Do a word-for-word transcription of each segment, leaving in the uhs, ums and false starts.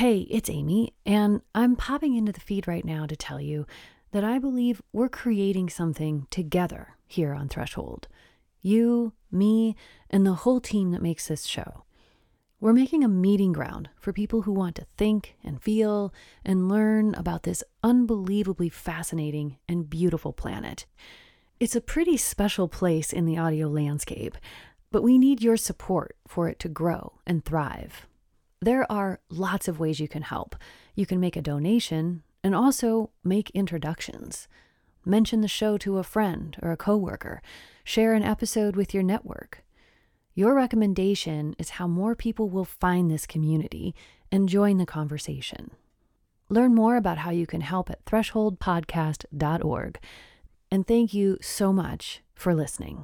Hey, it's Amy, and I'm popping into the feed right now to tell you that I believe we're creating something together here on Threshold. You, me, and the whole team that makes this show. We're making a meeting ground for people who want to think and feel and learn about this unbelievably fascinating and beautiful planet. It's a pretty special place in the audio landscape, but we need your support for it to grow and thrive. There are lots of ways you can help. You can make a donation and also make introductions. Mention the show to a friend or a coworker. Share an episode with your network. Your recommendation is how more people will find this community and join the conversation. Learn more about how you can help at threshold podcast dot org. And thank you so much for listening.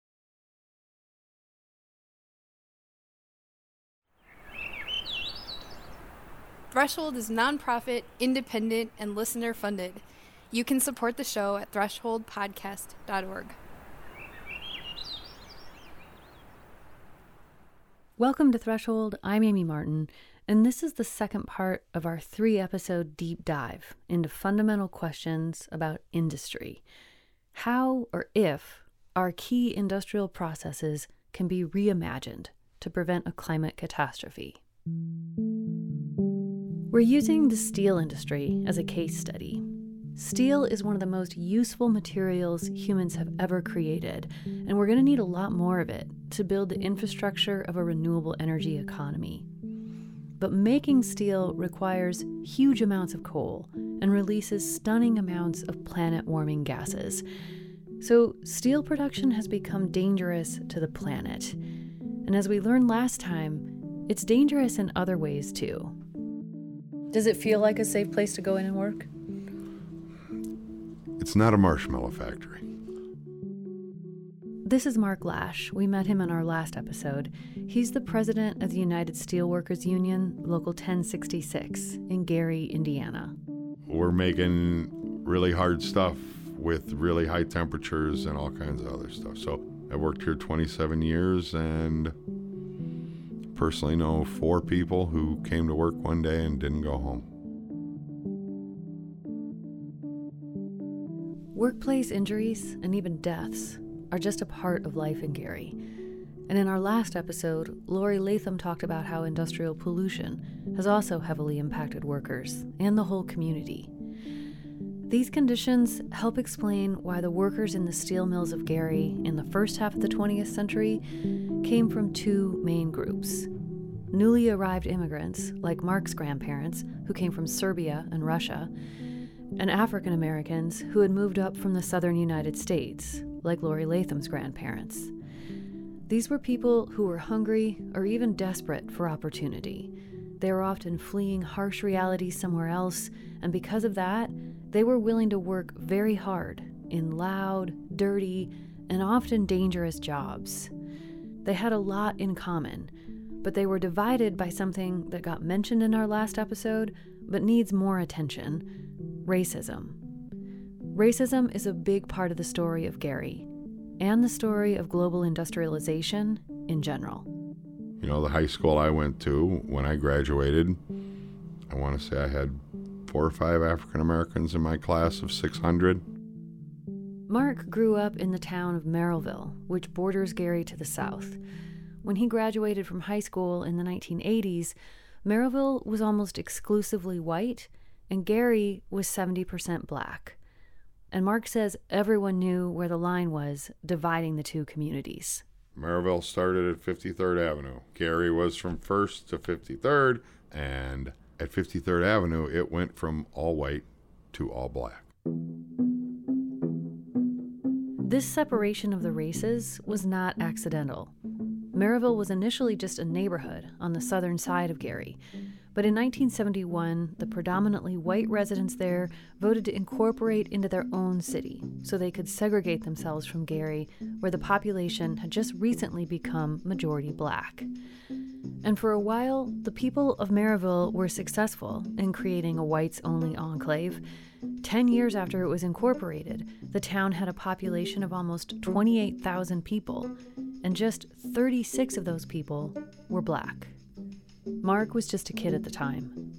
Threshold is nonprofit, independent, and listener-funded. You can support the show at threshold podcast dot org. Welcome to Threshold. I'm Amy Martin, and this is the second part of our three-episode deep dive into fundamental questions about industry. How or if our key industrial processes can be reimagined to prevent a climate catastrophe. We're using the steel industry as a case study. Steel is one of the most useful materials humans have ever created, and we're going to need a lot more of it to build the infrastructure of a renewable energy economy. But making steel requires huge amounts of coal and releases stunning amounts of planet-warming gases. So steel production has become dangerous to the planet. And as we learned last time, it's dangerous in other ways too. Does it feel like a safe place to go in and work? It's not a marshmallow factory. This is Mark Lash. We met him in our last episode. He's the president of the United Steelworkers Union, Local ten sixty-six, in Gary, Indiana. We're making really hard stuff with really high temperatures and all kinds of other stuff. So I worked here twenty-seven years and personally know four people who came to work one day and didn't go home. Workplace injuries and even deaths are just a part of life in Gary. And in our last episode, Lori Latham talked about how industrial pollution has also heavily impacted workers and the whole community. These conditions help explain why the workers in the steel mills of Gary in the first half of the twentieth century came from two main groups. Newly arrived immigrants, like Mark's grandparents, who came from Serbia and Russia, and African Americans who had moved up from the southern United States, like Lori Latham's grandparents. These were people who were hungry or even desperate for opportunity. They were often fleeing harsh realities somewhere else, and because of that, they were willing to work very hard in loud, dirty, and often dangerous jobs. They had a lot in common, but they were divided by something that got mentioned in our last episode, but needs more attention: racism. Racism is a big part of the story of Gary, and the story of global industrialization in general. You know, the high school I went to, when I graduated, I want to say I had four or five African Americans in my class of six hundred. Mark grew up in the town of Merrillville, which borders Gary to the south. When he graduated from high school in the nineteen eighties, Merrillville was almost exclusively white, and Gary was seventy percent black. And Mark says everyone knew where the line was dividing the two communities. Merrillville started at fifty-third Avenue. Gary was from first to fifty-third, and at fifty-third Avenue, it went from all white to all black. This separation of the races was not accidental. Merrillville was initially just a neighborhood on the southern side of Gary, but in nineteen seventy-one, the predominantly white residents there voted to incorporate into their own city so they could segregate themselves from Gary, where the population had just recently become majority black. And for a while, the people of Merrillville were successful in creating a whites-only enclave. Ten years after it was incorporated, the town had a population of almost twenty-eight thousand people, and just thirty-six of those people were black. Mark was just a kid at the time.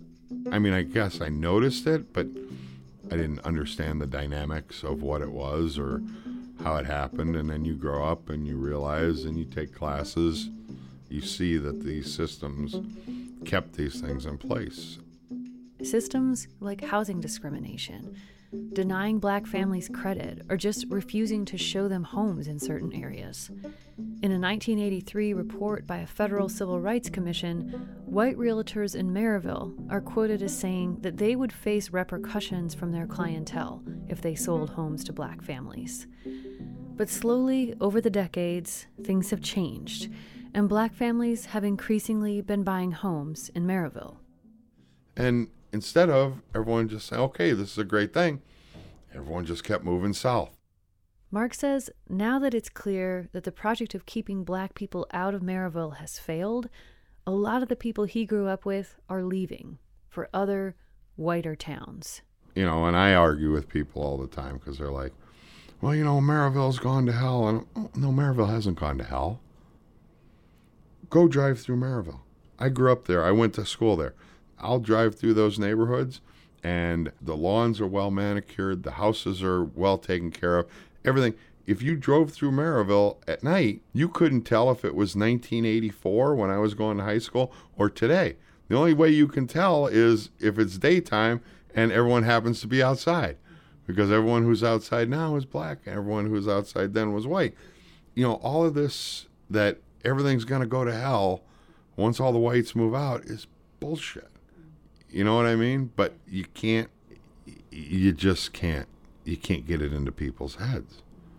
I mean, I guess I noticed it, but I didn't understand the dynamics of what it was or how it happened. And then you grow up and you realize, and you take classes, you see that these systems kept these things in place. Systems like housing discrimination, denying black families credit, or just refusing to show them homes in certain areas. In a nineteen eighty-three report by a federal civil rights commission, white realtors in Maryville are quoted as saying that they would face repercussions from their clientele if they sold homes to black families. But slowly, over the decades, things have changed, and black families have increasingly been buying homes in Maryville. And instead of everyone just saying, okay, this is a great thing, everyone just kept moving south. Mark says now that it's clear that the project of keeping black people out of Maryville has failed, a lot of the people he grew up with are leaving for other, whiter towns. You know, and I argue with people all the time because they're like, well, you know, Maryville's gone to hell. And oh, no, Maryville hasn't gone to hell. Go drive through Maryville. I grew up there. I went to school there. I'll drive through those neighborhoods, and the lawns are well manicured. The houses are well taken care of. Everything. If you drove through Maryville at night, you couldn't tell if it was nineteen eighty-four when I was going to high school or today. The only way you can tell is if it's daytime and everyone happens to be outside, because everyone who's outside now is black and everyone who's outside then was white. You know, all of this that everything's going to go to hell once all the whites move out is bullshit. You know what I mean? But you can't, you just can't, you can't get it into people's heads.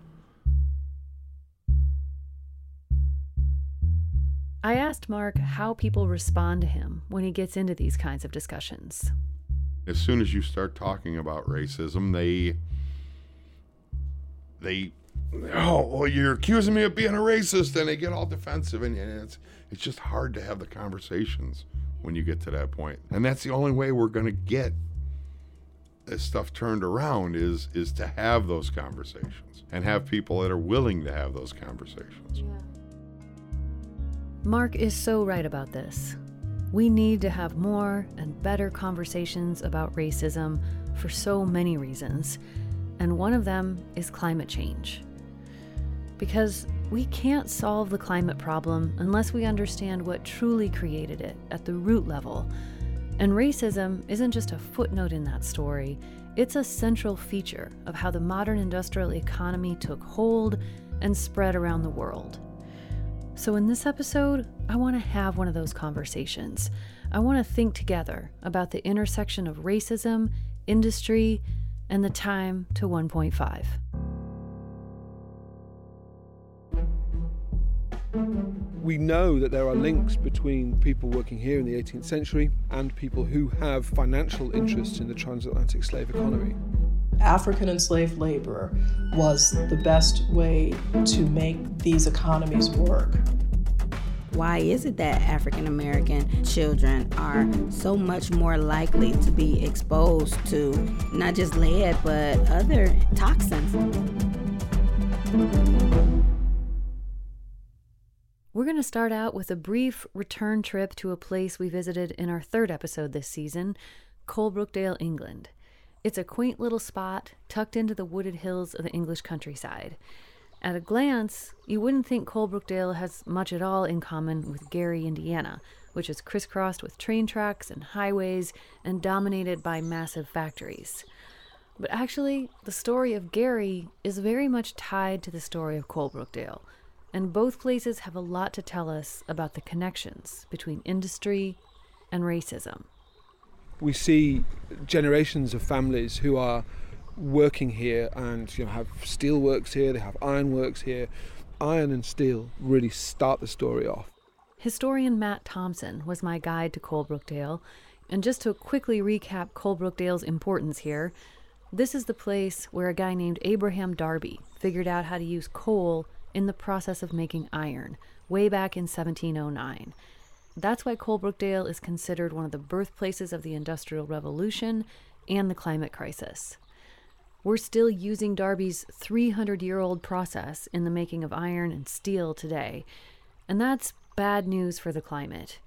I asked Mark how people respond to him when he gets into these kinds of discussions. As soon as you start talking about racism, they, they, oh, well, you're accusing me of being a racist, and they get all defensive, and it's, it's just hard to have the conversations when you get to that point. And that's the only way we're going to get this stuff turned around is is to have those conversations and have people that are willing to have those conversations. Yeah. Mark is so right about this. We need to have more and better conversations about racism for so many reasons, and one of them is climate change. Because we can't solve the climate problem unless we understand what truly created it at the root level. And racism isn't just a footnote in that story, it's a central feature of how the modern industrial economy took hold and spread around the world. So in this episode, I want to have one of those conversations. I want to think together about the intersection of racism, industry, and the time to one point five. We know that there are links between people working here in the eighteenth century and people who have financial interests in the transatlantic slave economy. African enslaved labor was the best way to make these economies work. Why is it that African American children are so much more likely to be exposed to not just lead, but other toxins? We're going to start out with a brief return trip to a place we visited in our third episode this season, Coalbrookdale, England. It's a quaint little spot tucked into the wooded hills of the English countryside. At a glance, you wouldn't think Coalbrookdale has much at all in common with Gary, Indiana, which is crisscrossed with train tracks and highways and dominated by massive factories. But actually, the story of Gary is very much tied to the story of Coalbrookdale, and both places have a lot to tell us about the connections between industry and racism. We see generations of families who are working here and you know have steel works here, they have iron works here. Iron and steel really start the story off. Historian Matt Thompson was my guide to Coalbrookdale, and just to quickly recap Coalbrookdale's importance here, this is the place where a guy named Abraham Darby figured out how to use coal in the process of making iron, way back in seventeen oh nine. That's why Coalbrookdale is considered one of the birthplaces of the Industrial Revolution and the climate crisis. We're still using Darby's three hundred year old process in the making of iron and steel today, and that's bad news for the climate.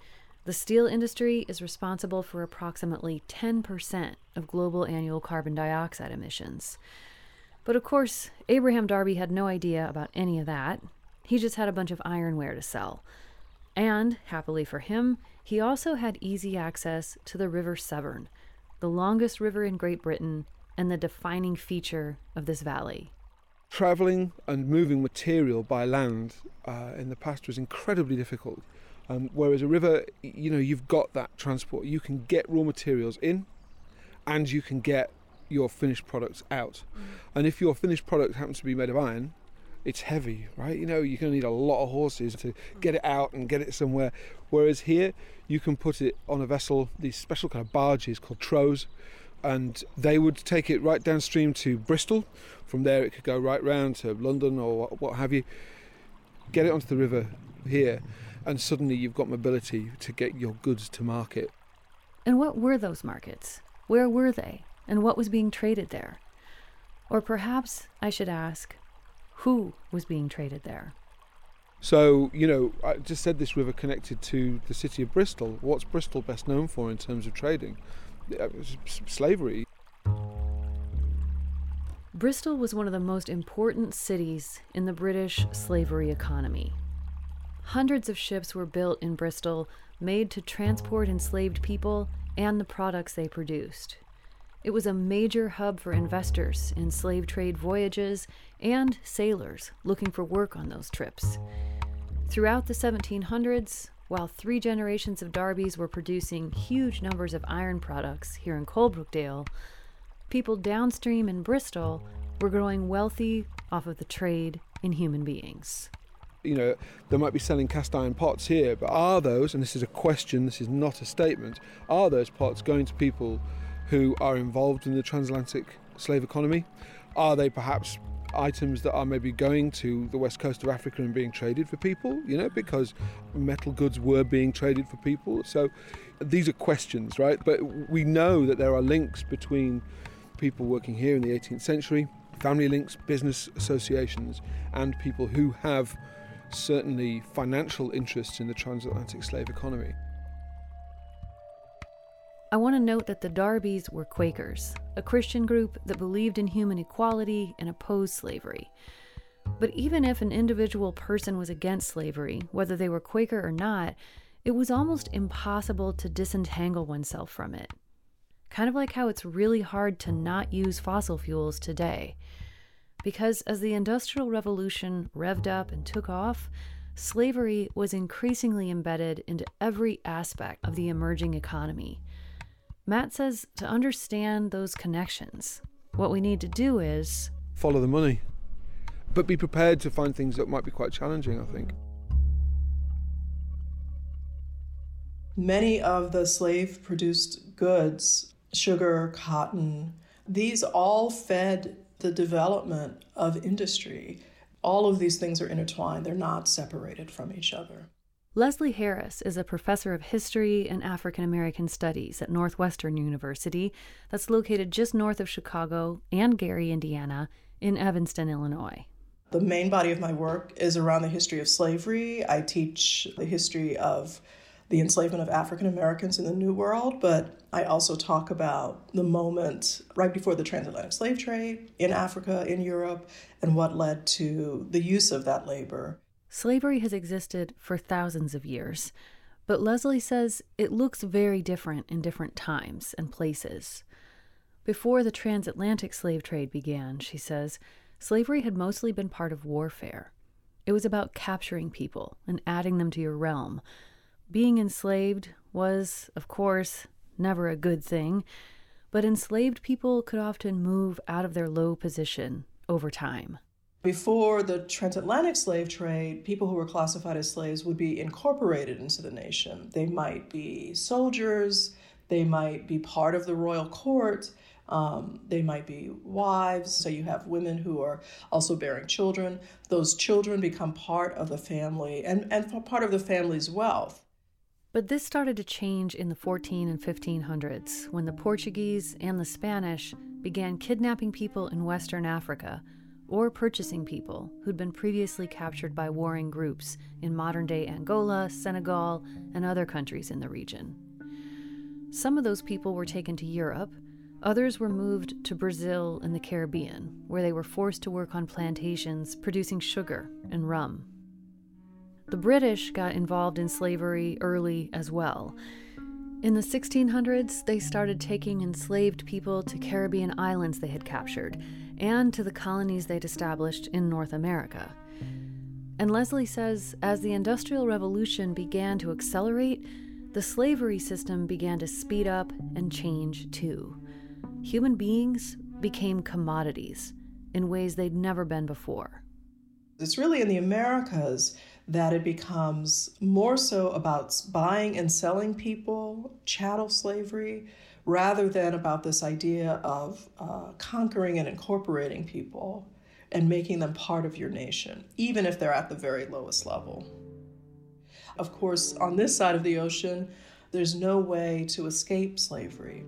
The steel industry is responsible for approximately ten percent of global annual carbon dioxide emissions. But of course, Abraham Darby had no idea about any of that. He just had a bunch of ironware to sell. And, happily for him, he also had easy access to the River Severn, the longest river in Great Britain and the defining feature of this valley. Travelling and moving material by land uh, in the past was incredibly difficult. Um, whereas a river, you know, you've got that transport. You can get raw materials in and you can get your finished products out. Mm. And if your finished product happens to be made of iron, it's heavy, right? You know, you're going to need a lot of horses to get it out and get it somewhere. Whereas here, you can put it on a vessel, these special kind of barges called trows, and they would take it right downstream to Bristol. From there, it could go right round to London or what have you. Get it onto the river here, and suddenly you've got mobility to get your goods to market. And what were those markets? Where were they? And what was being traded there? Or perhaps I should ask, who was being traded there? So, you know, I just said this river connected to the city of Bristol. What's Bristol best known for in terms of trading? Slavery. Bristol was one of the most important cities in the British slavery economy. Hundreds of ships were built in Bristol, made to transport enslaved people and the products they produced. It was a major hub for investors in slave trade voyages and sailors looking for work on those trips. Throughout the seventeen hundreds, while three generations of Darbys were producing huge numbers of iron products here in Coalbrookdale, people downstream in Bristol were growing wealthy off of the trade in human beings. You know, they might be selling cast iron pots here, but are those, and this is a question, this is not a statement, are those pots going to people who are involved in the transatlantic slave economy? Are they perhaps items that are maybe going to the west coast of Africa and being traded for people, you know, because metal goods were being traded for people? So these are questions, right? But we know that there are links between people working here in the eighteenth century, family links, business associations, and people who have certainly financial interests in the transatlantic slave economy. I want to note that the Darbys were Quakers, a Christian group that believed in human equality and opposed slavery. But even if an individual person was against slavery, whether they were Quaker or not, it was almost impossible to disentangle oneself from it. Kind of like how it's really hard to not use fossil fuels today. Because as the Industrial Revolution revved up and took off, slavery was increasingly embedded into every aspect of the emerging economy. Matt says to understand those connections, what we need to do is follow the money, but be prepared to find things that might be quite challenging, I think. Many of the slave-produced goods, sugar, cotton, these all fed the development of industry. All of these things are intertwined. They're not separated from each other. Leslie Harris is a professor of history and African American studies at Northwestern University that's located just north of Chicago and Gary, Indiana, in Evanston, Illinois. The main body of my work is around the history of slavery. I teach the history of the enslavement of African Americans in the New World, but I also talk about the moment right before the transatlantic slave trade in Africa, in Europe, and what led to the use of that labor. Slavery has existed for thousands of years, but Leslie says it looks very different in different times and places. Before the transatlantic slave trade began, she says, slavery had mostly been part of warfare. It was about capturing people and adding them to your realm. Being enslaved was, of course, never a good thing, but enslaved people could often move out of their low position over time. Before the transatlantic slave trade, people who were classified as slaves would be incorporated into the nation. They might be soldiers, they might be part of the royal court, um, they might be wives. So you have women who are also bearing children. Those children become part of the family and, and part of the family's wealth. But this started to change in the fourteen and fifteen hundreds when the Portuguese and the Spanish began kidnapping people in Western Africa, or purchasing people who'd been previously captured by warring groups in modern-day Angola, Senegal, and other countries in the region. Some of those people were taken to Europe. Others were moved to Brazil and the Caribbean, where they were forced to work on plantations producing sugar and rum. The British got involved in slavery early as well. In the sixteen hundreds, they started taking enslaved people to Caribbean islands they had captured, and to the colonies they'd established in North America. And Leslie says, as the Industrial Revolution began to accelerate, the slavery system began to speed up and change too. Human beings became commodities in ways they'd never been before. It's really in the Americas that it becomes more so about buying and selling people, chattel slavery, rather than about this idea of uh, conquering and incorporating people and making them part of your nation, even if they're at the very lowest level. Of course, on this side of the ocean, there's no way to escape slavery.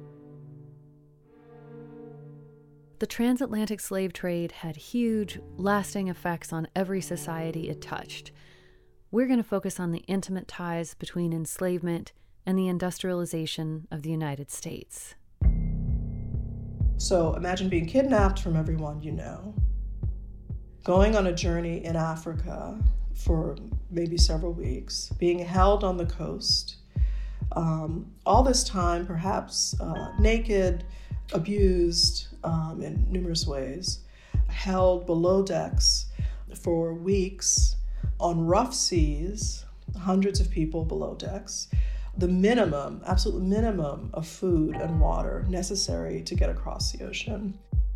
The transatlantic slave trade had huge, lasting effects on every society it touched. We're going to focus on the intimate ties between enslavement and the industrialization of the United States. So imagine being kidnapped from everyone you know, going on a journey in Africa for maybe several weeks, being held on the coast, um, all this time perhaps uh, naked, abused um, in numerous ways, held below decks for weeks on rough seas, hundreds of people below decks, the minimum, absolute minimum of food and water necessary to get across the ocean.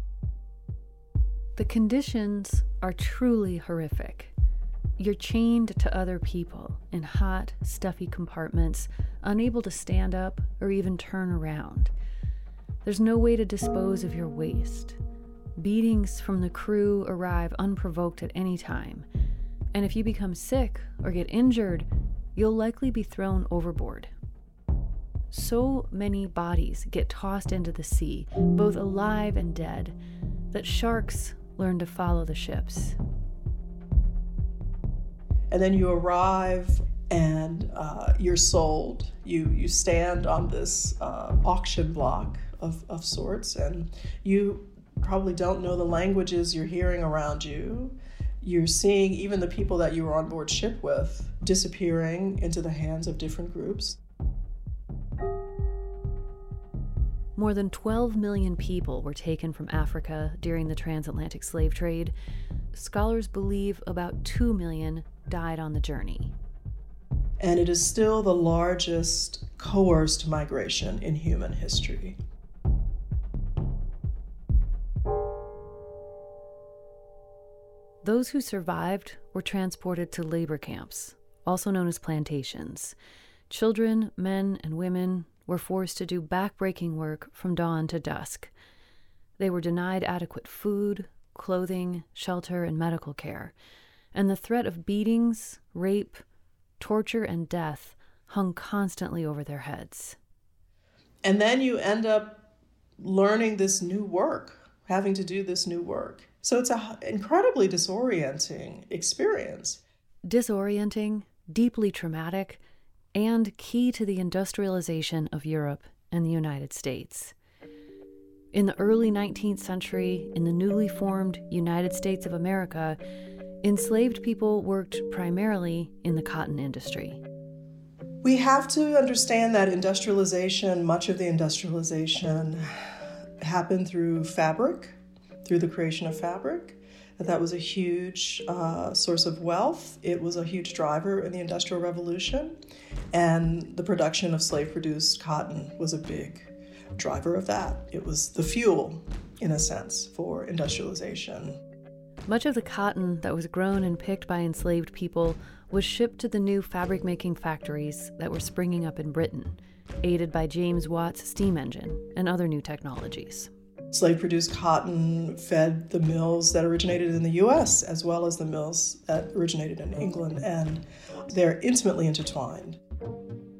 The conditions are truly horrific. You're chained to other people in hot, stuffy compartments, unable to stand up or even turn around. There's no way to dispose of your waste. Beatings from the crew arrive unprovoked at any time. And if you become sick or get injured, you'll likely be thrown overboard. So many bodies get tossed into the sea, both alive and dead, that sharks learn to follow the ships. And then you arrive and uh, you're sold. You you stand on this uh, auction block of, of sorts, and you probably don't know the languages you're hearing around you. You're seeing even the people that you were on board ship with disappearing into the hands of different groups. More than twelve million people were taken from Africa during the transatlantic slave trade. Scholars believe about two million died on the journey. And it is still the largest coerced migration in human history. Those who survived were transported to labor camps, also known as plantations. Children, men, and women were forced to do backbreaking work from dawn to dusk. They were denied adequate food, clothing, shelter, and medical care, and the threat of beatings, rape, torture, and death hung constantly over their heads. And then you end up learning this new work, having to do this new work. So it's an incredibly disorienting experience. Disorienting, deeply traumatic, and key to the industrialization of Europe and the United States. In the early nineteenth century, in the newly formed United States of America, enslaved people worked primarily in the cotton industry. We have to understand that industrialization, much of the industrialization happened through fabric, through the creation of fabric, that that was a huge uh, source of wealth. It was a huge driver in the Industrial Revolution, and the production of slave-produced cotton was a big driver of that. It was the fuel, in a sense, for industrialization. Much of the cotton that was grown and picked by enslaved people was shipped to the new fabric-making factories that were springing up in Britain, aided by James Watt's steam engine and other new technologies. Slave-produced cotton fed the mills that originated in the U S as well as the mills that originated in England, and they're intimately intertwined.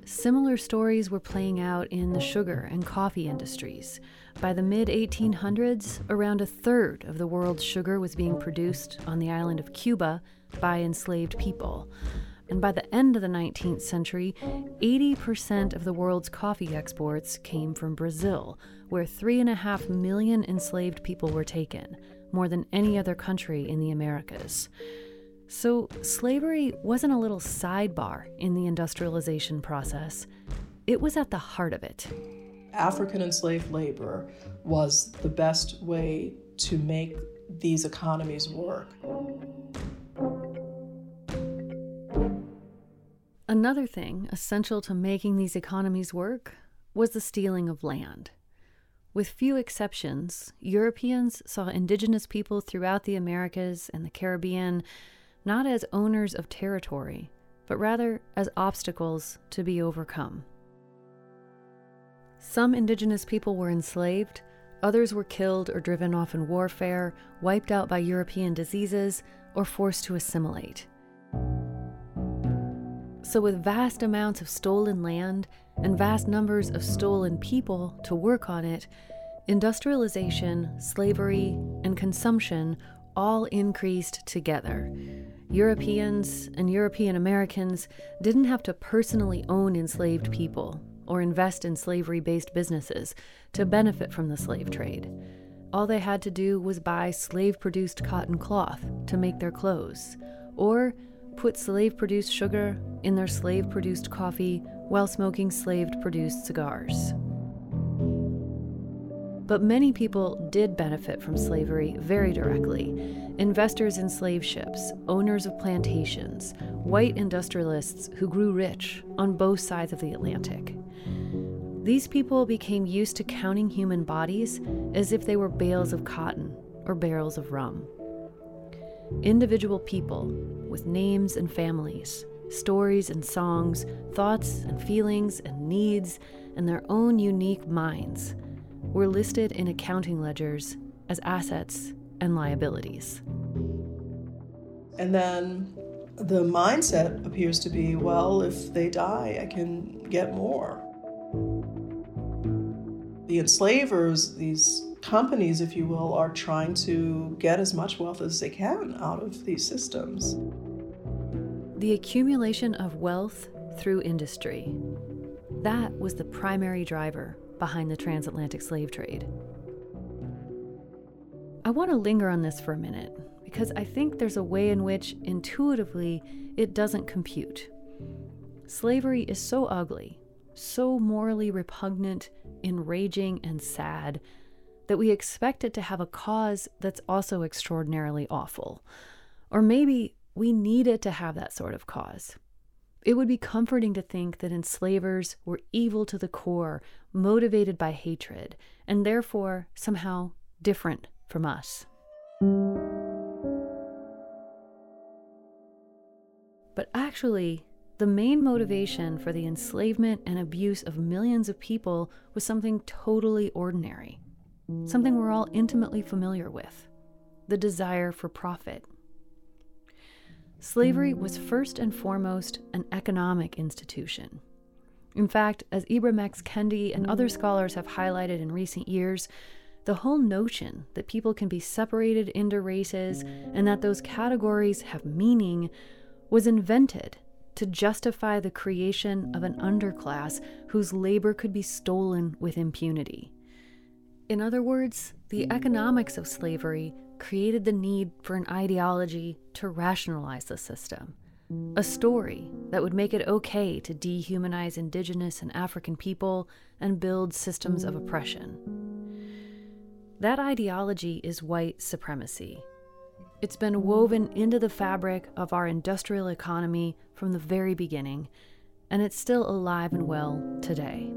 similar stories were playing out in the sugar and coffee industries. By the mid eighteen hundreds, around a third of the world's sugar was being produced on the island of Cuba by enslaved people. And by the end of the nineteenth century, eighty percent of the world's coffee exports came from Brazil, where three and a half million enslaved people were taken, more than any other country in the Americas. So slavery wasn't a little sidebar in the industrialization process. It was at the heart of it. African enslaved labor was the best way to make these economies work. Another thing essential to making these economies work was the stealing of land. With few exceptions, Europeans saw indigenous people throughout the Americas and the Caribbean not as owners of territory, but rather as obstacles to be overcome. Some indigenous people were enslaved, others were killed or driven off in warfare, wiped out by European diseases, or forced to assimilate. So with vast amounts of stolen land and vast numbers of stolen people to work on it, industrialization, slavery, and consumption all increased together. Europeans and European Americans didn't have to personally own enslaved people or invest in slavery-based businesses to benefit from the slave trade. All they had to do was buy slave-produced cotton cloth to make their clothes, or put slave-produced sugar in their slave-produced coffee while smoking slave-produced cigars. But many people did benefit from slavery very directly. Investors in slave ships, owners of plantations, white industrialists who grew rich on both sides of the Atlantic. These people became used to counting human bodies as if they were bales of cotton or barrels of rum. Individual people with names and families, stories and songs, thoughts and feelings and needs, and their own unique minds were listed in accounting ledgers as assets and liabilities. And then the mindset appears to be, well, if they die, I can get more. The enslavers, these companies, if you will, are trying to get as much wealth as they can out of these systems. The accumulation of wealth through industry. That was the primary driver behind the transatlantic slave trade. I want to linger on this for a minute because I think there's a way in which intuitively it doesn't compute. Slavery is so ugly, so morally repugnant, enraging, and sad that we expect it to have a cause that's also extraordinarily awful. Or maybe we need it to have that sort of cause. It would be comforting to think that enslavers were evil to the core, motivated by hatred, and therefore somehow different from us. But actually, the main motivation for the enslavement and abuse of millions of people was something totally ordinary. Something we're all intimately familiar with, the desire for profit. Slavery was first and foremost an economic institution. In fact, as Ibram X. Kendi and other scholars have highlighted in recent years, the whole notion that people can be separated into races and that those categories have meaning was invented to justify the creation of an underclass whose labor could be stolen with impunity. In other words, the economics of slavery created the need for an ideology to rationalize the system, a story that would make it okay to dehumanize indigenous and African people and build systems of oppression. That ideology is white supremacy. It's been woven into the fabric of our industrial economy from the very beginning, and it's still alive and well today.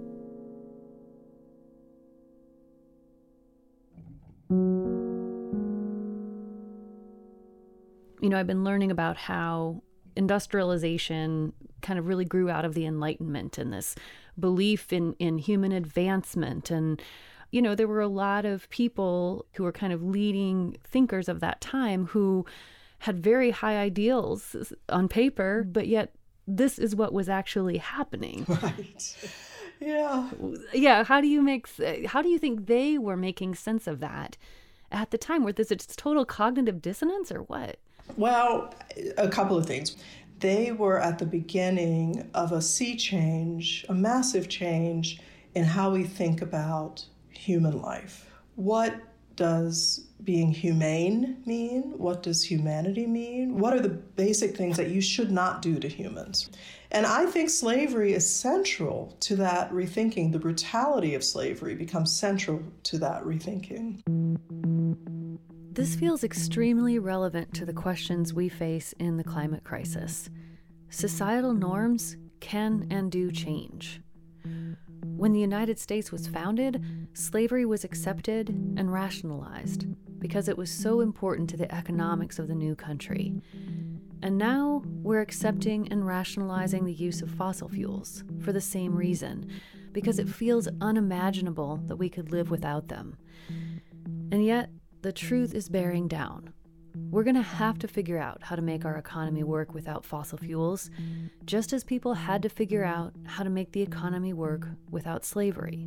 You know, I've been learning about how industrialization kind of really grew out of the Enlightenment and this belief in, in human advancement. And, you know, there were a lot of people who were kind of leading thinkers of that time who had very high ideals on paper, but yet this is what was actually happening. Right. Yeah. Yeah. How do you make, how do you think they were making sense of that at the time? Was this total cognitive dissonance or what? Well, a couple of things. They were at the beginning of a sea change, a massive change in how we think about human life. What does being humane mean? What does humanity mean? What are the basic things that you should not do to humans? And I think slavery is central to that rethinking. The brutality of slavery becomes central to that rethinking. This feels extremely relevant to the questions we face in the climate crisis. Societal norms can and do change. When the United States was founded, slavery was accepted and rationalized because it was so important to the economics of the new country. And now we're accepting and rationalizing the use of fossil fuels for the same reason, because it feels unimaginable that we could live without them. And yet, the truth is bearing down. We're going to have to figure out how to make our economy work without fossil fuels, just as people had to figure out how to make the economy work without slavery.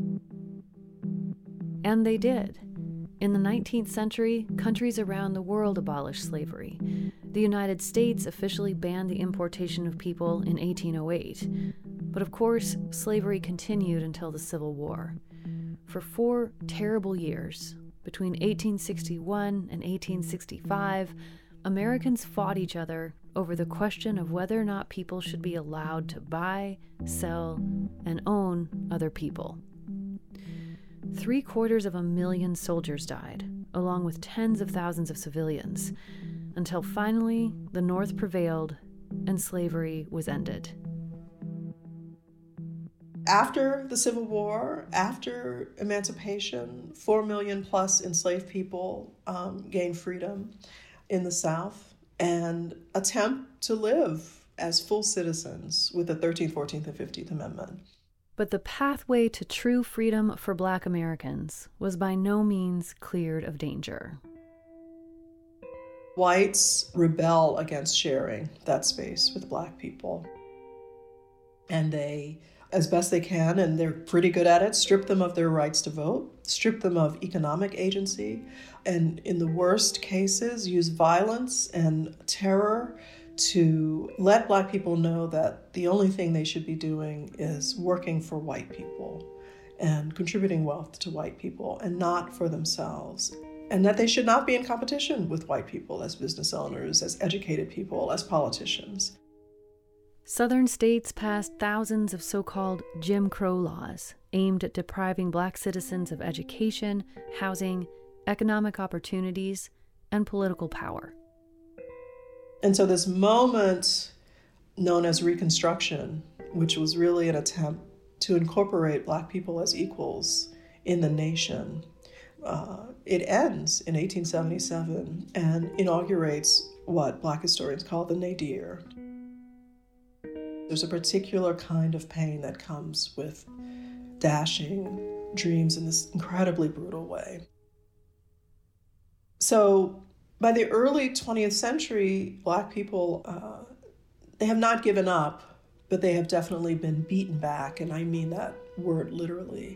And they did. In the nineteenth century, countries around the world abolished slavery. The United States officially banned the importation of people in eighteen oh eight. But of course, slavery continued until the Civil War. For four terrible years, between eighteen sixty-one and eighteen sixty-five, Americans fought each other over the question of whether or not people should be allowed to buy, sell, and own other people. Three quarters of a million soldiers died, along with tens of thousands of civilians, until finally the North prevailed and slavery was ended. After the Civil War, after emancipation, four million plus enslaved people um, gained freedom in the South and attempt to live as full citizens with the thirteenth, fourteenth, and fifteenth Amendment. But the pathway to true freedom for Black Americans was by no means cleared of danger. Whites rebel against sharing that space with Black people. And they, as best they can, and they're pretty good at it, strip them of their rights to vote, strip them of economic agency, and in the worst cases, use violence and terror to let Black people know that the only thing they should be doing is working for white people and contributing wealth to white people and not for themselves. And that they should not be in competition with white people as business owners, as educated people, as politicians. Southern states passed thousands of so-called Jim Crow laws aimed at depriving Black citizens of education, housing, economic opportunities, and political power. And so this moment known as Reconstruction, which was really an attempt to incorporate Black people as equals in the nation, uh, it ends in eighteen seventy-seven and inaugurates what Black historians call the nadir. There's a particular kind of pain that comes with dashing dreams in this incredibly brutal way. So by the early twentieth century, Black people, uh, they have not given up, but they have definitely been beaten back, and I mean that word literally.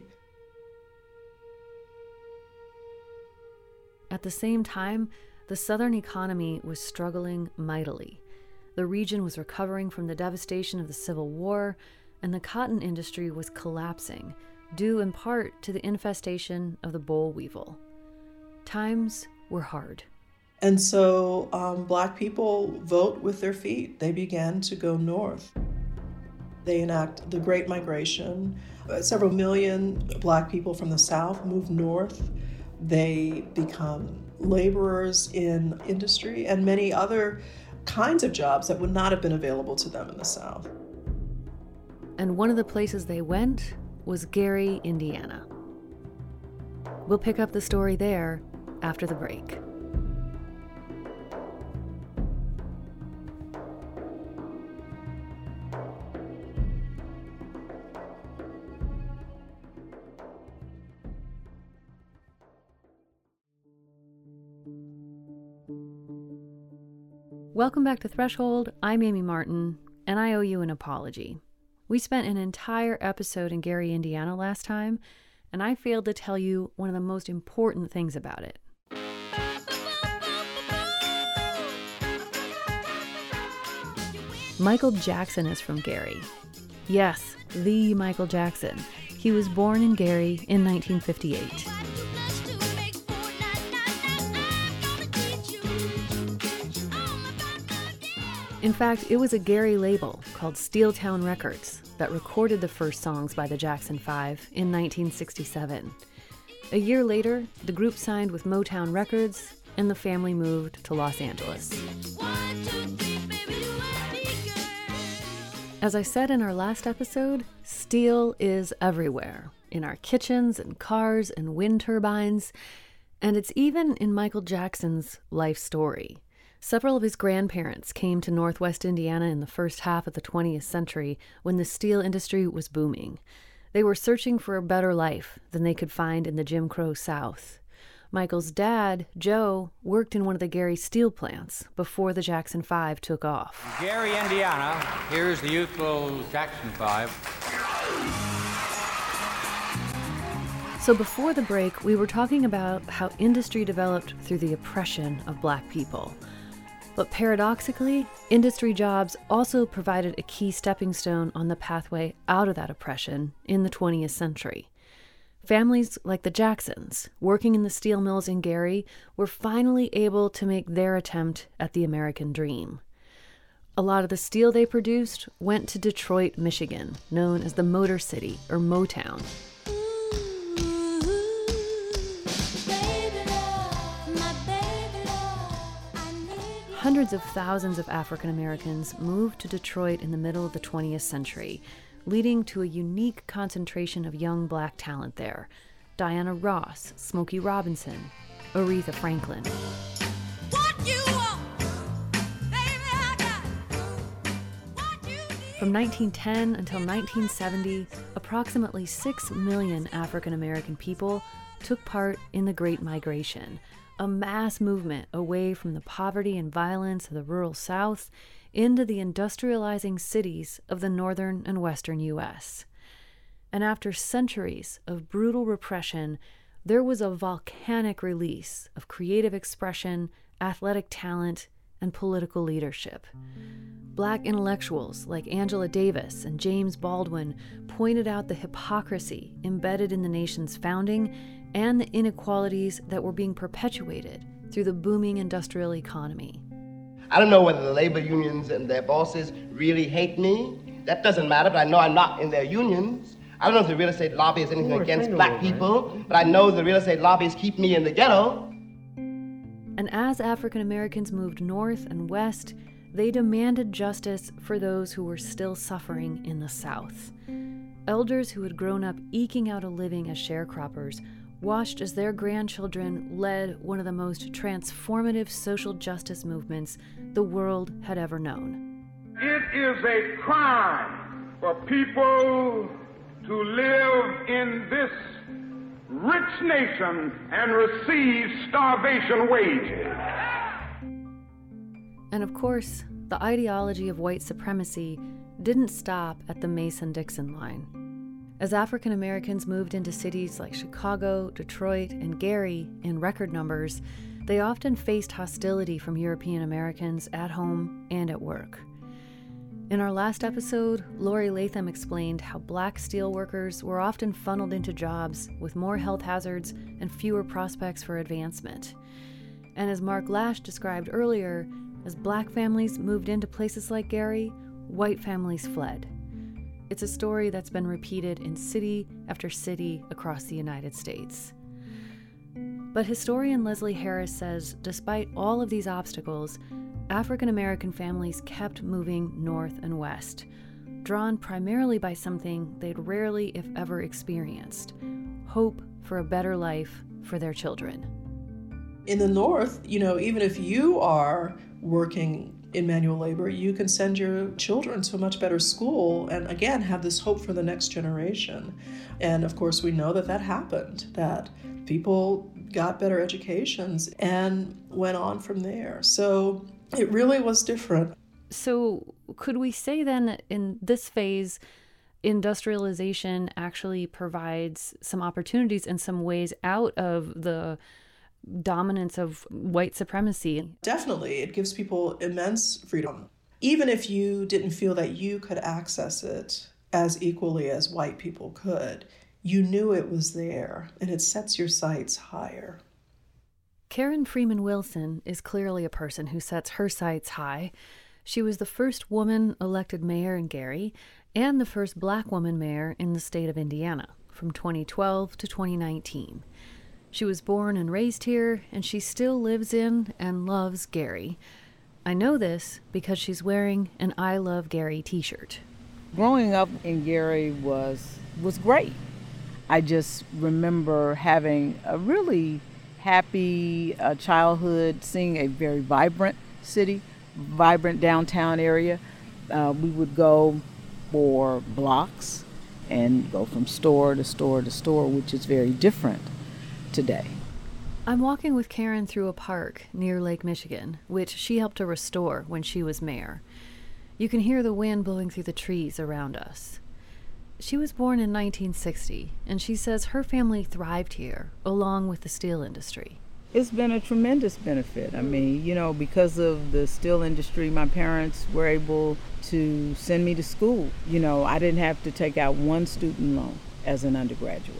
At the same time, the Southern economy was struggling mightily. The region was recovering from the devastation of the Civil War, and the cotton industry was collapsing, due in part to the infestation of the boll weevil. Times were hard. And so um, Black people vote with their feet. They began to go north. They enact the Great Migration. Uh, several million Black people from the South move north. They become laborers in industry and many other kinds of jobs that would not have been available to them in the South. And one of the places they went was Gary, Indiana. We'll pick up the story there after the break. Welcome back to Threshold. I'm Amy Martin. and I owe you an apology. We spent an entire episode in Gary, Indiana last time, and I failed to tell you one of the most important things about it. Michael Jackson is from Gary. Yes, the Michael Jackson. He was born in Gary in nineteen fifty-eight. In fact, it was a Gary label called Steeltown Records that recorded the first songs by the Jackson Five in nineteen sixty-seven. A year later, the group signed with Motown Records, and the family moved to Los Angeles. As I said in our last episode, steel is everywhere, in our kitchens and cars and wind turbines, and it's even in Michael Jackson's life story. Several of his grandparents came to Northwest Indiana in the first half of the twentieth century when the steel industry was booming. They were searching for a better life than they could find in the Jim Crow South. Michael's dad, Joe, worked in one of the Gary steel plants before the Jackson Five took off. Gary, Indiana, here's the youthful Jackson Five. So before the break, we were talking about how industry developed through the oppression of black people. But paradoxically, industry jobs also provided a key stepping stone on the pathway out of that oppression in the twentieth century. Families like the Jacksons, working in the steel mills in Gary, were finally able to make their attempt at the American dream. A lot of the steel they produced went to Detroit, Michigan, known as the Motor City, or Motown. Hundreds of thousands of African Americans moved to Detroit in the middle of the twentieth century, leading to a unique concentration of young black talent there. Diana Ross, Smokey Robinson, Aretha Franklin. What you want, baby, I got. What you need. From nineteen ten until nineteen seventy, approximately six million African American people took part in the Great Migration, a mass movement away from the poverty and violence of the rural South into the industrializing cities of the northern and western U S. And after centuries of brutal repression, there was a volcanic release of creative expression, athletic talent, and political leadership. Black intellectuals like Angela Davis and James Baldwin pointed out the hypocrisy embedded in the nation's founding and the inequalities that were being perpetuated through the booming industrial economy. I don't know whether the labor unions and their bosses really hate me. That doesn't matter, but I know I'm not in their unions. I don't know if the real estate lobby is anything against black people, but I know the real estate lobbies keep me in the ghetto. And as African Americans moved north and west, they demanded justice for those who were still suffering in the South. Elders who had grown up eking out a living as sharecroppers watched as their grandchildren led one of the most transformative social justice movements the world had ever known. It is a crime for people to live in this rich nation and receive starvation wages. And of course, the ideology of white supremacy didn't stop at the Mason-Dixon line. As African Americans moved into cities like Chicago, Detroit, and Gary in record numbers, they often faced hostility from European Americans at home and at work. In our last episode, Lori Latham explained how black steelworkers were often funneled into jobs with more health hazards and fewer prospects for advancement. And as Mark Lash described earlier, as black families moved into places like Gary, white families fled. It's a story that's been repeated in city after city across the United States. But historian Leslie Harris says despite all of these obstacles, African American families kept moving north and west, drawn primarily by something they'd rarely, if ever, experienced: hope for a better life for their children. In the North, you know, even if you are working in manual labor, you can send your children to a much better school and, again, have this hope for the next generation. And, of course, we know that that happened, that people got better educations and went on from there. So it really was different. So could we say then that in this phase, industrialization actually provides some opportunities and some ways out of the dominance of white supremacy? Definitely. It gives people immense freedom. Even if you didn't feel that you could access it as equally as white people could, you knew it was there, and it sets your sights higher. Karen Freeman Wilson is clearly a person who sets her sights high. She was the first woman elected mayor in Gary and the first black woman mayor in the state of Indiana from twenty twelve to twenty nineteen. She was born and raised here, and she still lives in and loves Gary. I know this because she's wearing an I Love Gary t-shirt. Growing up in Gary was was great. I just remember having a really happy uh, childhood, seeing a very vibrant city, vibrant downtown area. Uh, we would go for blocks and go from store to store to store, which is very different today. I'm walking with Karen through a park near Lake Michigan, which she helped to restore when she was mayor. You can hear the wind blowing through the trees around us. She was born in nineteen sixty, and she says her family thrived here, along with the steel industry. It's been a tremendous benefit. I mean, you know, because of the steel industry, my parents were able to send me to school. You know, I didn't have to take out one student loan as an undergraduate.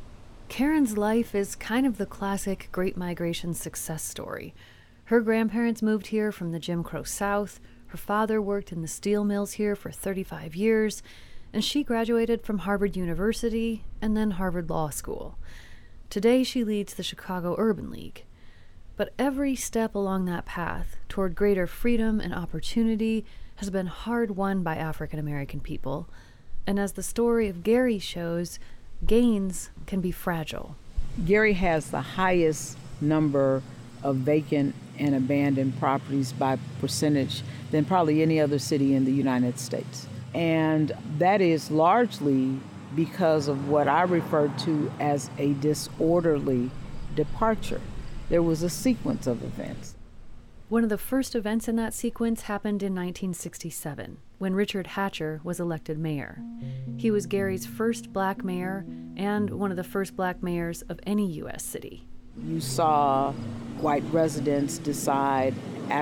Karen's life is kind of the classic Great Migration success story. Her grandparents moved here from the Jim Crow South. Her father worked in the steel mills here for thirty-five years, and she graduated from Harvard University and then Harvard Law School. Today, she leads the Chicago Urban League. But every step along that path toward greater freedom and opportunity has been hard won by African American people. And as the story of Gary shows, gains can be fragile. Gary has the highest number of vacant and abandoned properties by percentage than probably any other city in the United States. And that is largely because of what I refer to as a disorderly departure. There was a sequence of events. One of the first events in that sequence happened in nineteen sixty-seven, when Richard Hatcher was elected mayor. He was Gary's first black mayor and one of the first black mayors of any U S city. You saw white residents decide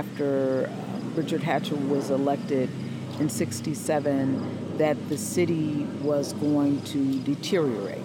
after Richard Hatcher was elected in sixty-seven that the city was going to deteriorate.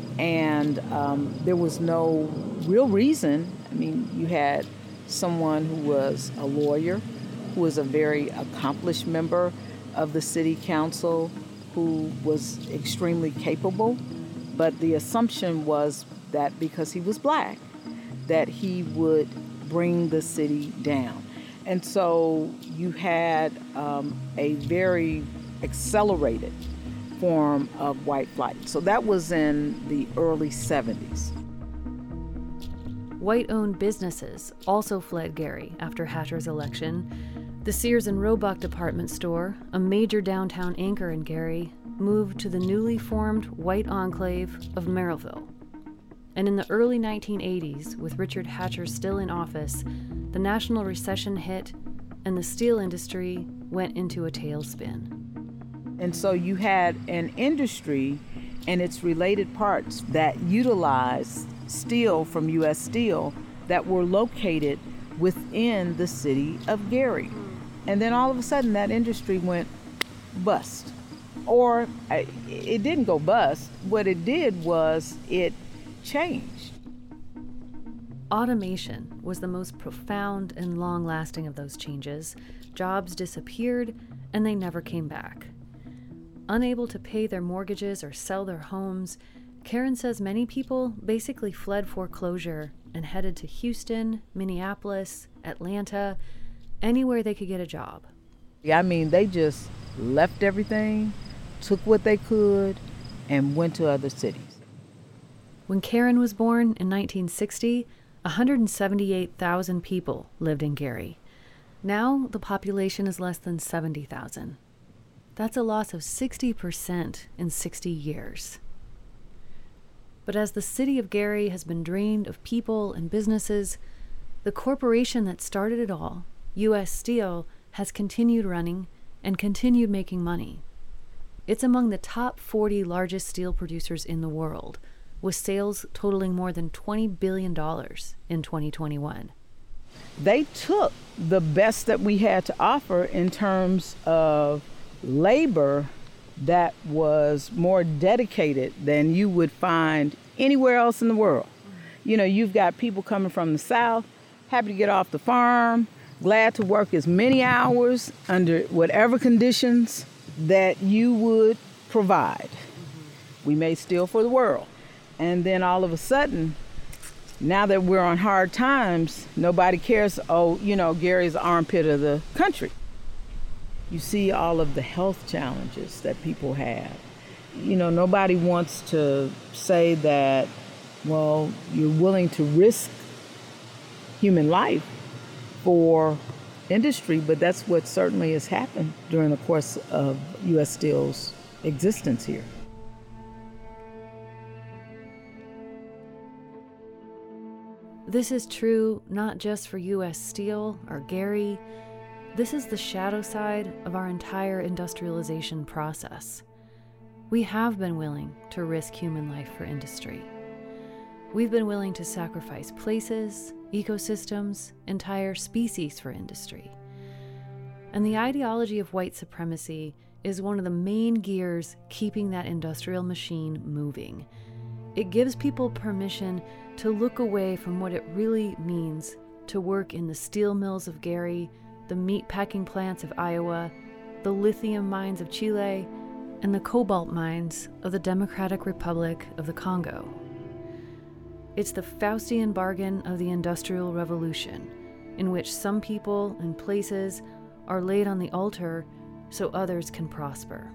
And um, there was no real reason. I mean, you had someone who was a lawyer, who was a very accomplished member of the city council, who was extremely capable. But the assumption was that because he was black, that he would bring the city down. And so you had um, a very accelerated form of white flight. So that was in the early seventies. White-owned businesses also fled Gary after Hatcher's election. The Sears and Roebuck department store, a major downtown anchor in Gary, moved to the newly formed white enclave of Merrillville. And in the early nineteen eighties, with Richard Hatcher still in office, the national recession hit and the steel industry went into a tailspin. And so you had an industry and its related parts that utilized steel from U S Steel that were located within the city of Gary. And then all of a sudden that industry went bust. Or it didn't go bust. What it did was it changed. Automation was the most profound and long-lasting of those changes. Jobs disappeared, and they never came back. Unable to pay their mortgages or sell their homes, Karen says many people basically fled foreclosure and headed to Houston, Minneapolis, Atlanta, anywhere they could get a job. I mean, they just left everything, took what they could, and went to other cities. When Karen was born in nineteen sixty, one hundred seventy-eight thousand people lived in Gary. Now the population is less than seventy thousand. That's a loss of sixty percent in sixty years. But as the city of Gary has been drained of people and businesses, the corporation that started it all, U S Steel, has continued running and continued making money. It's among the top forty largest steel producers in the world, with sales totaling more than twenty billion dollars in twenty twenty-one. They took the best that we had to offer in terms of labor that was more dedicated than you would find anywhere else in the world. You know, you've got people coming from the South, happy to get off the farm, glad to work as many hours under whatever conditions that you would provide. We made steel for the world. And then all of a sudden, now that we're on hard times, nobody cares, oh, you know, Gary's the armpit of the country. You see all of the health challenges that people have. You know, nobody wants to say that, well, you're willing to risk human life for industry, but that's what certainly has happened during the course of U S Steel's existence here. This is true not just for U S Steel or Gary. This is the shadow side of our entire industrialization process. We have been willing to risk human life for industry. We've been willing to sacrifice places, ecosystems, entire species for industry. And the ideology of white supremacy is one of the main gears keeping that industrial machine moving. It gives people permission to look away from what it really means to work in the steel mills of Gary, the meatpacking plants of Iowa, the lithium mines of Chile, and the cobalt mines of the Democratic Republic of the Congo. It's the Faustian bargain of the Industrial Revolution, in which some people and places are laid on the altar so others can prosper.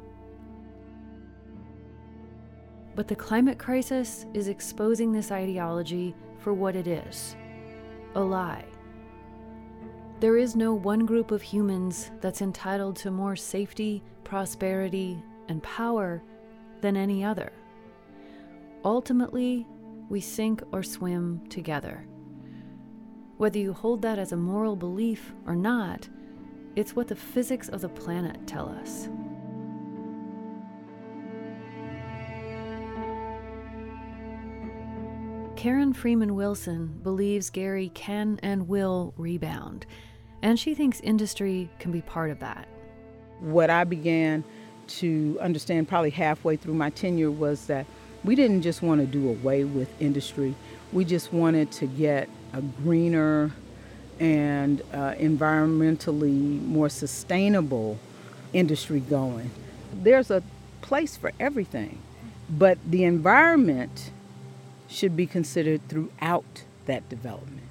But the climate crisis is exposing this ideology for what it is, a lie. There is no one group of humans that's entitled to more safety, prosperity, and power than any other. Ultimately, we sink or swim together. Whether you hold that as a moral belief or not, it's what the physics of the planet tell us. Karen Freeman Wilson believes Gary can and will rebound, and she thinks industry can be part of that. What I began to understand probably halfway through my tenure was that we didn't just want to do away with industry. We just wanted to get a greener and uh, environmentally more sustainable industry going. There's a place for everything, but the environment should be considered throughout that development.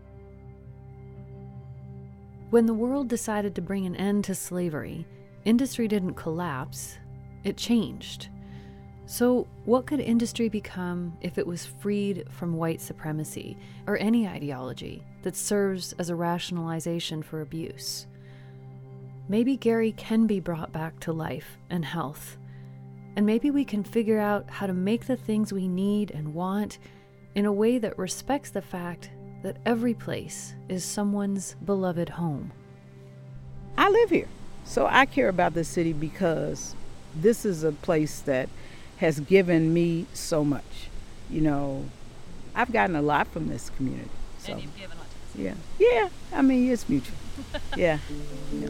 When the world decided to bring an end to slavery, industry didn't collapse, it changed. So what could industry become if it was freed from white supremacy or any ideology that serves as a rationalization for abuse? Maybe Gary can be brought back to life and health. And maybe we can figure out how to make the things we need and want in a way that respects the fact that every place is someone's beloved home. I live here, so I care about this city because this is a place that has given me so much. You know, I've gotten a lot from this community. So. And you've given a lot to this. Yeah, yeah. I mean, it's mutual. yeah. yeah.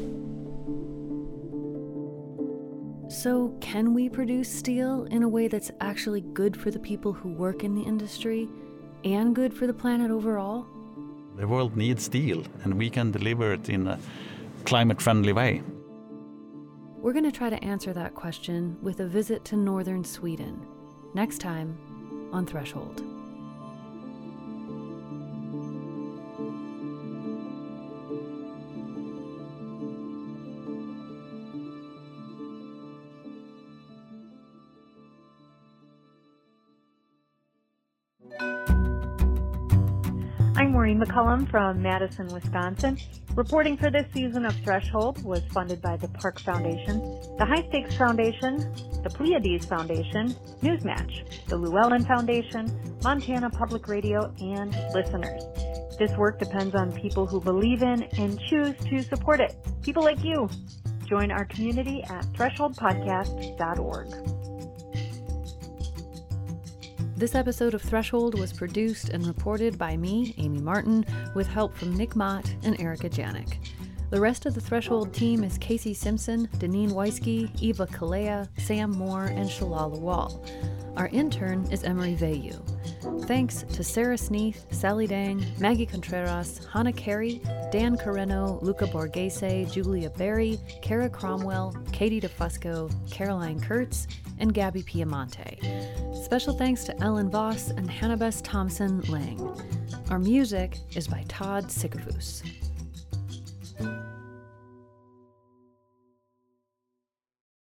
So can we produce steel in a way that's actually good for the people who work in the industry and good for the planet overall? The world needs steel, and we can deliver it in a climate-friendly way. We're going to try to answer that question with a visit to northern Sweden, next time on Threshold. I'm Maureen McCullum from Madison, Wisconsin. Reporting for this season of Threshold was funded by the Park Foundation, the High Stakes Foundation, the Pleiades Foundation, Newsmatch, the Llewellyn Foundation, Montana Public Radio, and listeners. This work depends on people who believe in and choose to support it. People like you. Join our community at threshold podcast dot org. This episode of Threshold was produced and reported by me, Amy Martin, with help from Nick Mott and Erica Janik. The rest of the Threshold team is Casey Simpson, Deneen Weisky, Eva Kalea, Sam Moore, and Shalala Wall. Our intern is Emery Veyu. Thanks to Sarah Sneath, Sally Dang, Maggie Contreras, Hannah Carey, Dan Carreno, Luca Borghese, Julia Berry, Kara Cromwell, Katie DeFusco, Caroline Kurtz, and Gabby Piamonte. Special thanks to Ellen Voss and Hannabeth Thompson Lang. Our music is by Todd Sikafus.